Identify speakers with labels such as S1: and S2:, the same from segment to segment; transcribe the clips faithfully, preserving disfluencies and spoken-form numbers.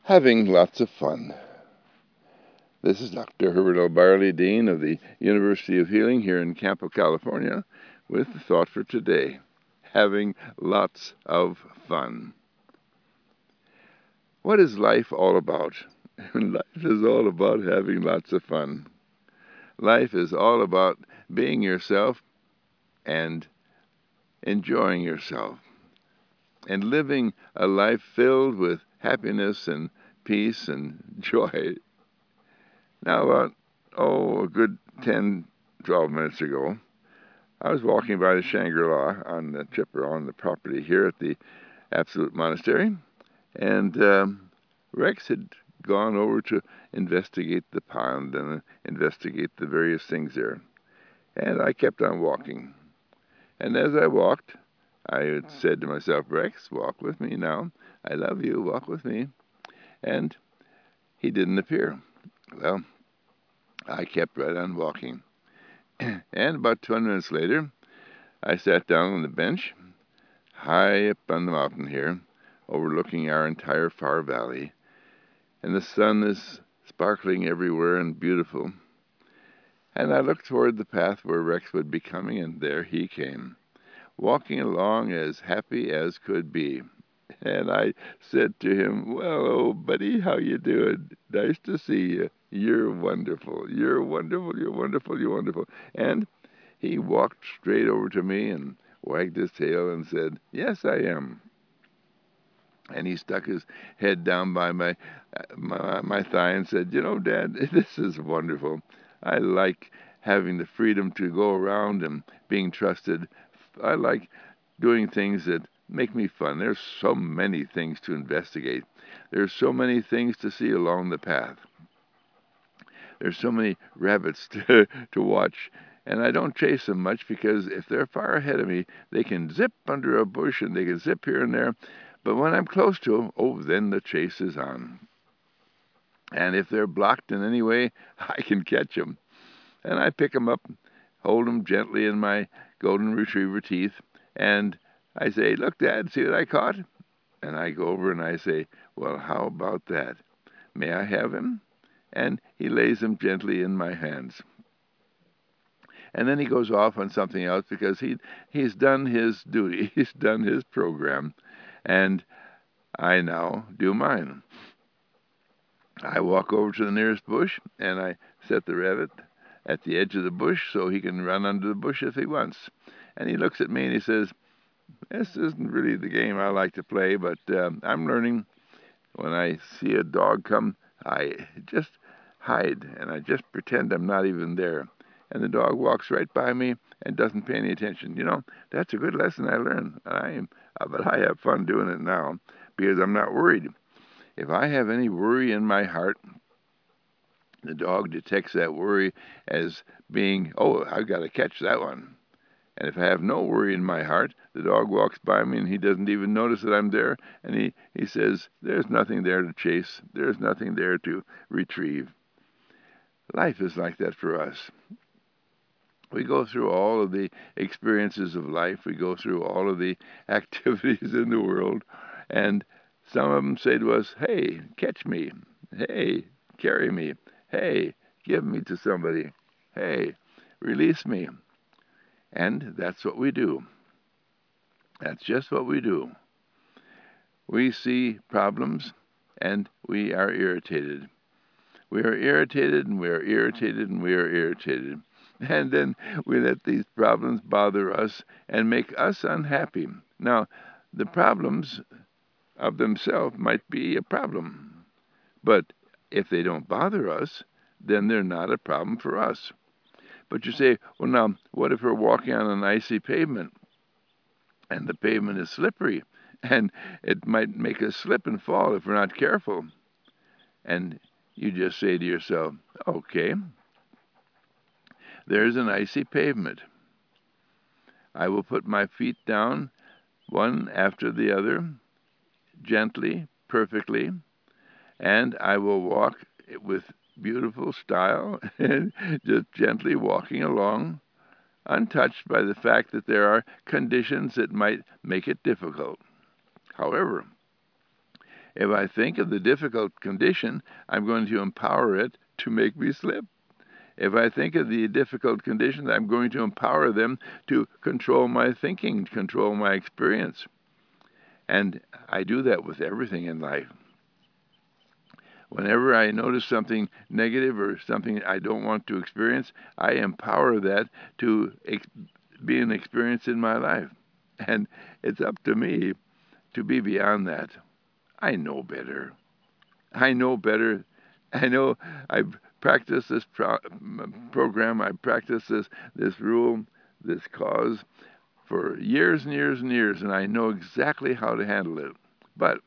S1: Having lots of fun. This is Doctor Herbert L. Barley, Dean of the University of Healing here in Campo, California, with the thought for today. Having lots of fun. What is life all about? Life is all about having lots of fun. Life is all about being yourself and enjoying yourself and living a life filled with happiness and peace and joy. Now, about, oh, a good ten, twelve minutes ago, I was walking by the Shangri-La on the trip around the property here at the Absolute Monastery, and um, Rex had gone over to investigate the pond and investigate the various things there. And I kept on walking. And as I walked, I said to myself, Rex, walk with me now. I love you, walk with me. And he didn't appear. Well, I kept right on walking. And about twenty minutes later, I sat down on the bench, high up on the mountain here, overlooking our entire far valley. And the sun is sparkling everywhere and beautiful. And I looked toward the path where Rex would be coming, and there he came, walking along as happy as could be. And I said to him, well, oh, buddy, how you doing? Nice to see you. You're wonderful. You're wonderful. You're wonderful. You're wonderful. And he walked straight over to me and wagged his tail and said, yes, I am. And he stuck his head down by my, my, my thigh and said, you know, Dad, this is wonderful. I like having the freedom to go around and being trusted. I like doing things that make me fun. There's so many things to investigate. There's so many things to see along the path. There's so many rabbits to, to watch. And I don't chase them much because if they're far ahead of me, they can zip under a bush and they can zip here and there. But when I'm close to them, oh, then the chase is on. And if they're blocked in any way, I can catch them. And I pick them up, hold them gently in my golden retriever teeth, and I say, look, Dad, see what I caught? And I go over and I say, well, how about that? May I have him? And he lays him gently in my hands. And then he goes off on something else because he he's done his duty. He's done his program. And I now do mine. I walk over to the nearest bush, and I set the rabbit at the edge of the bush so he can run under the bush if he wants. And he looks at me and he says, this isn't really the game I like to play, but um, I'm learning. When I see a dog come, I just hide, and I just pretend I'm not even there. And the dog walks right by me and doesn't pay any attention. You know, that's a good lesson I learned. I am, but I have fun doing it now because I'm not worried. If I have any worry in my heart, the dog detects that worry as being, oh, I've got to catch that one. And if I have no worry in my heart, the dog walks by me and he doesn't even notice that I'm there. And he, he says, there's nothing there to chase. There's nothing there to retrieve. Life is like that for us. We go through all of the experiences of life. We go through all of the activities in the world. And some of them say to us, hey, catch me. Hey, carry me. Hey, give me to somebody. Hey, release me. And that's what we do. That's just what we do. We see problems and we are irritated. We are irritated and we are irritated and we are irritated. And then we let these problems bother us and make us unhappy. Now, the problems of themselves might be a problem. But if they don't bother us, then they're not a problem for us. But you say, well, now, what if we're walking on an icy pavement and the pavement is slippery and it might make us slip and fall if we're not careful? And you just say to yourself, okay, there's an icy pavement. I will put my feet down one after the other, gently, perfectly, and I will walk with beautiful style, just gently walking along, untouched by the fact that there are conditions that might make it difficult. However, If I think of the difficult condition, I'm going to empower it to make me slip. If I think of the difficult conditions, I'm going to empower them to control my thinking, control my experience. And I do that with everything in life. Whenever I notice something negative or something I don't want to experience, I empower that to ex- be an experience in my life. And it's up to me to be beyond that. I know better. I know better. I know I've practiced this pro- program, I've practiced this, this rule, this cause for years and years and years, and I know exactly how to handle it. But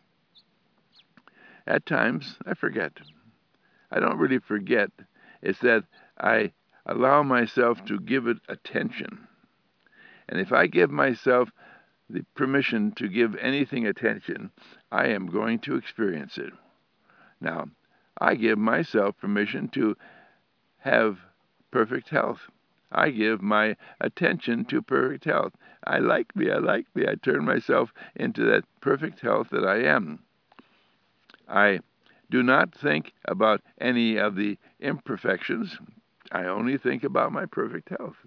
S1: at times, I forget. I don't really forget. It's that I allow myself to give it attention. And if I give myself the permission to give anything attention, I am going to experience it. Now, I give myself permission to have perfect health. I give my attention to perfect health. I like me, I like me. I turn myself into that perfect health that I am. I do not think about any of the imperfections. I only think about my perfect health.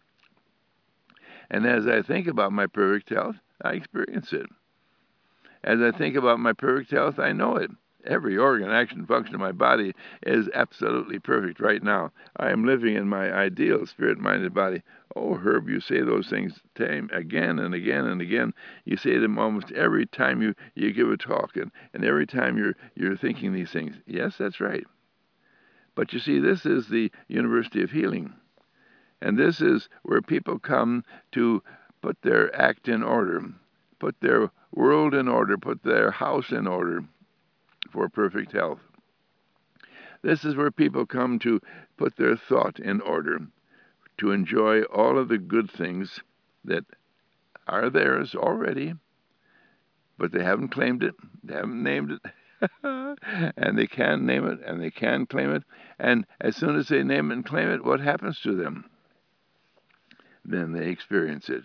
S1: And as I think about my perfect health, I experience it. As I think about my perfect health, I know it. Every organ, action, function of my body is absolutely perfect right now. I am living in my ideal spirit-minded body. Oh, Herb, you say those things time again and again and again. You say them almost every time you, you give a talk and, and every time you're, you're thinking these things. Yes, that's right. But you see, this is the University of Healing. And this is where people come to put their act in order, put their world in order, put their house in order for perfect health. This is where people come to put their thought in order, to enjoy all of the good things that are theirs already, but they haven't claimed it, they haven't named it, and they can name it, and they can claim it, and as soon as they name it and claim it, what happens to them? Then they experience it.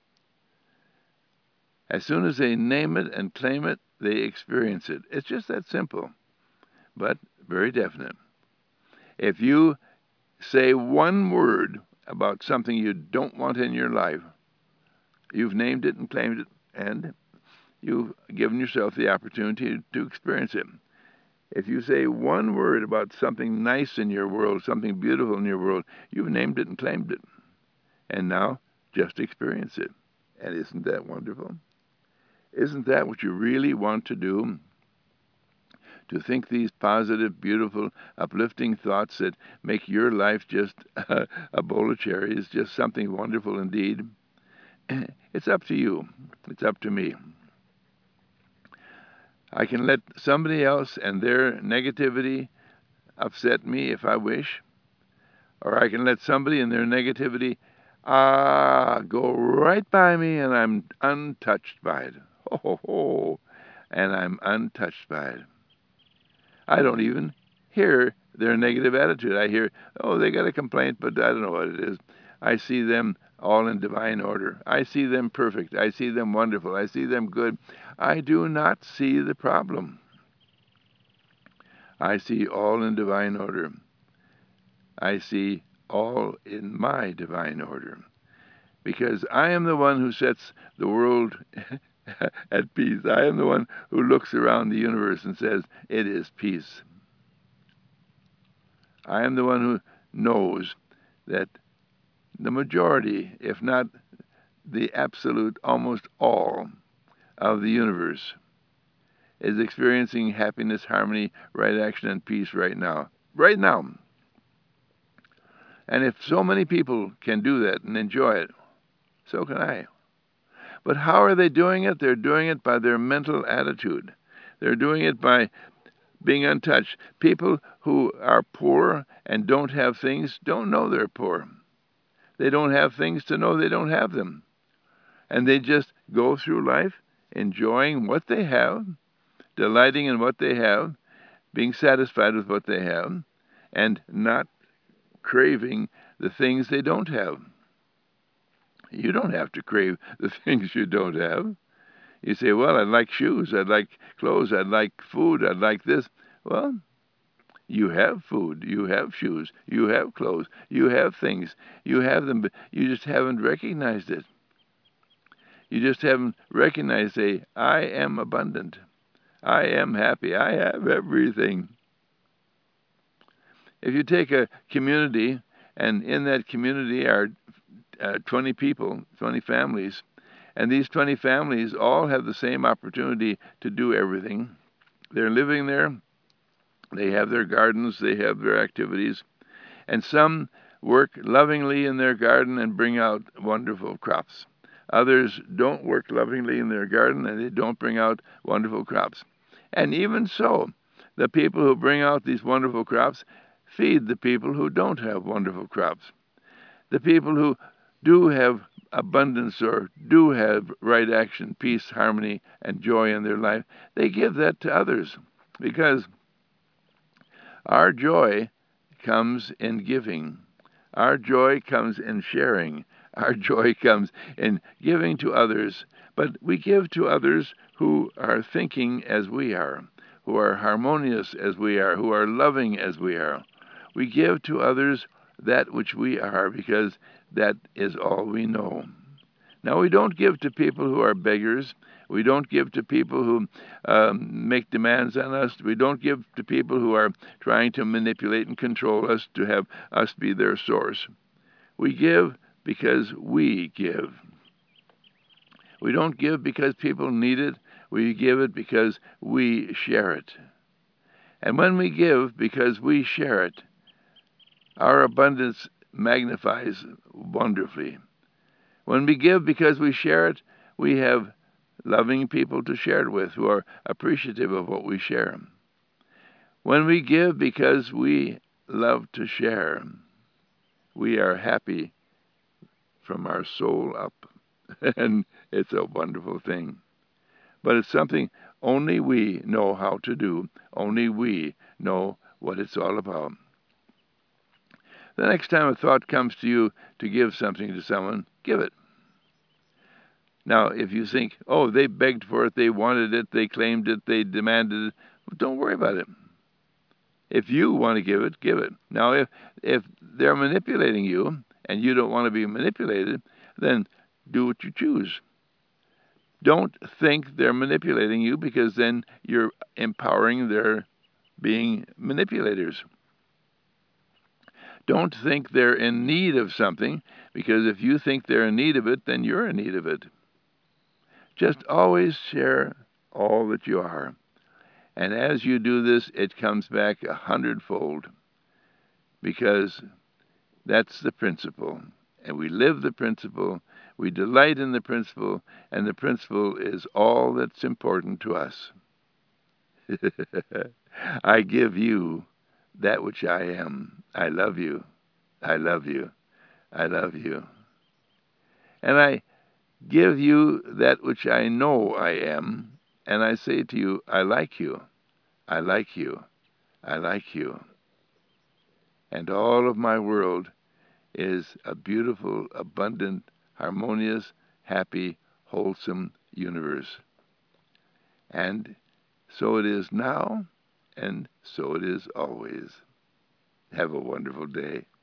S1: As soon as they name it and claim it, they experience it. It's just that simple, but very definite. If you say one word about something you don't want in your life, you've named it and claimed it, and you've given yourself the opportunity to experience it. If you say one word about something nice in your world, something beautiful in your world, you've named it and claimed it. And now, just experience it. And isn't that wonderful? Isn't that what you really want to do? To think these positive, beautiful, uplifting thoughts that make your life just a, a bowl of cherries, just something wonderful indeed. It's up to you. It's up to me. I can let somebody else and their negativity upset me if I wish, or I can let somebody and their negativity ah go right by me, and I'm untouched by it. Ho, ho, ho. And I'm untouched by it. I don't even hear their negative attitude. I hear, oh, they got a complaint, but I don't know what it is. I see them all in divine order. I see them perfect. I see them wonderful. I see them good. I do not see the problem. I see all in divine order. I see all in my divine order. Because I am the one who sets the world at peace. I am the one who looks around the universe and says, it is peace. I am the one who knows that the majority, if not the absolute, almost all of the universe is experiencing happiness, harmony, right action, and peace right now. Right now. And if so many people can do that and enjoy it, so can I. But how are they doing it? They're doing it by their mental attitude. They're doing it by being untouched. People who are poor and don't have things don't know they're poor. They don't have things to know they don't have them. And they just go through life enjoying what they have, delighting in what they have, being satisfied with what they have, and not craving the things they don't have. You don't have to crave the things you don't have. You say, well, I'd like shoes, I'd like clothes, I'd like food, I'd like this. Well, you have food, you have shoes, you have clothes, you have things, you have them, but you just haven't recognized it. You just haven't recognized, say, I am abundant. I am happy. I have everything. If you take a community, and in that community are uh, twenty people, twenty families, and these twenty families all have the same opportunity to do everything. They're living there. They have their gardens. They have their activities. And some work lovingly in their garden and bring out wonderful crops. Others don't work lovingly in their garden and they don't bring out wonderful crops. And even so, the people who bring out these wonderful crops feed the people who don't have wonderful crops. The people who do have abundance or do have right action, peace, harmony, and joy in their life, they give that to others, because our joy comes in giving. Our joy comes in sharing. Our joy comes in giving to others. But we give to others who are thinking as we are, who are harmonious as we are, who are loving as we are. We give to others that which we are, because that is all we know. Now, we don't give to people who are beggars. We don't give to people who um, make demands on us. We don't give to people who are trying to manipulate and control us to have us be their source. We give because we give. We don't give because people need it. We give it because we share it. And when we give because we share it, our abundance magnifies wonderfully. When we give because we share it, we have loving people to share it with who are appreciative of what we share. When we give because we love to share, we are happy from our soul up. And it's a wonderful thing. But it's something only we know how to do. Only we know what it's all about. The next time a thought comes to you to give something to someone, give it. Now, if you think, oh, they begged for it, they wanted it, they claimed it, they demanded it, well, don't worry about it. If you want to give it, give it. Now, if, if they're manipulating you and you don't want to be manipulated, then do what you choose. Don't think they're manipulating you, because then you're empowering their being manipulators. Don't think they're in need of something, because if you think they're in need of it, then you're in need of it. Just always share all that you are. And as you do this, it comes back a hundredfold, because that's the principle. And we live the principle, we delight in the principle, and the principle is all that's important to us. I give you that which I am. I love you. I love you. I love you. And I give you that which I know I am, and I say to you, I like you. I like you. I like you. And all of my world is a beautiful, abundant, harmonious, happy, wholesome universe. And so it is now, and so it is always. Have a wonderful day.